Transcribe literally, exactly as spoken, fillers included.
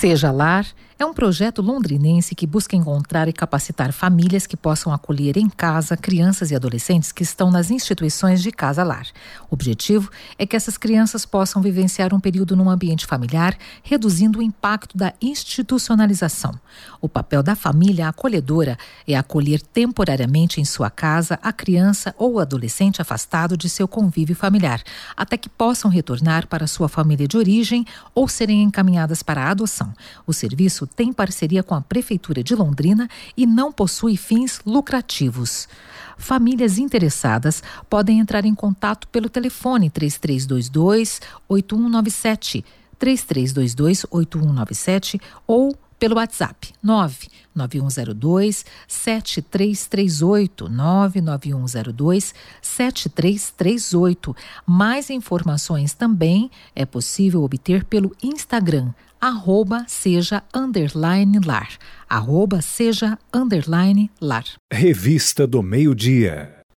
Seja Lar é um projeto londrinense que busca encontrar e capacitar famílias que possam acolher em casa crianças e adolescentes que estão nas instituições de casa-lar. O objetivo é que essas crianças possam vivenciar um período num ambiente familiar, reduzindo o impacto da institucionalização. O papel da família acolhedora é acolher temporariamente em sua casa a criança ou adolescente afastado de seu convívio familiar, até que possam retornar para sua família de origem ou serem encaminhadas para a adoção. O serviço tem parceria com a Prefeitura de Londrina e não possui fins lucrativos. Famílias interessadas podem entrar em contato pelo telefone três três dois dois, oito um nove sete, três três dois dois, oito um nove sete ou pelo WhatsApp nove nove um zero dois, sete três três oito, nove nove um zero dois, sete três três oito. Mais informações também é possível obter pelo Instagram, arroba seja underline lar, arroba seja underline lar. Revista do Meio-Dia.